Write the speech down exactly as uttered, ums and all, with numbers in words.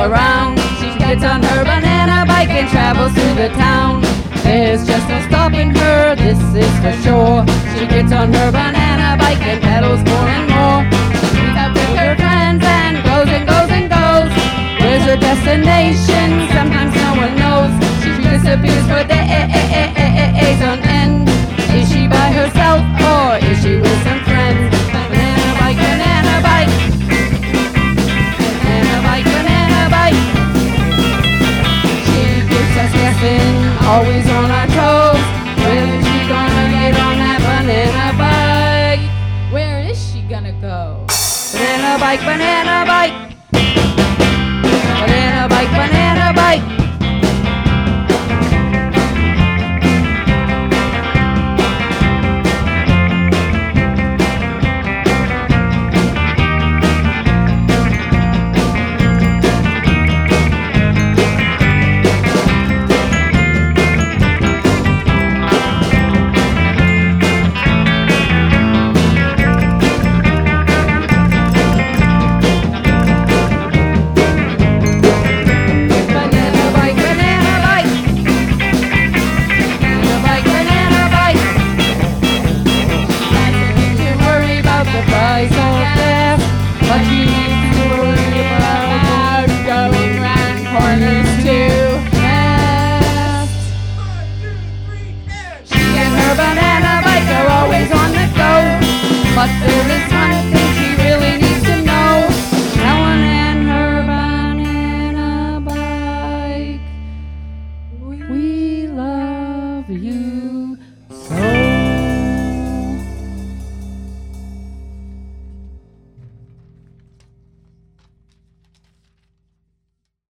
around. She gets on her banana bike and travels through the town. There's just no stopping her, this is for sure. She gets on her banana bike and pedals more and more. She meets up with her friends and goes and goes and goes. Where's her destination? Sometimes no one knows. She disappears for days on end. Is she by herself or is she with some friends? Banana bike, banana bike. Banana bike, banana bike. She keeps us guessing, always on our toes. When is she gonna get on that banana bike? Where is she gonna go? Banana bike, banana bike. Banana bike, banana bike. But she needs to worry about going round corners too fast. She and her banana bike are always on the go, but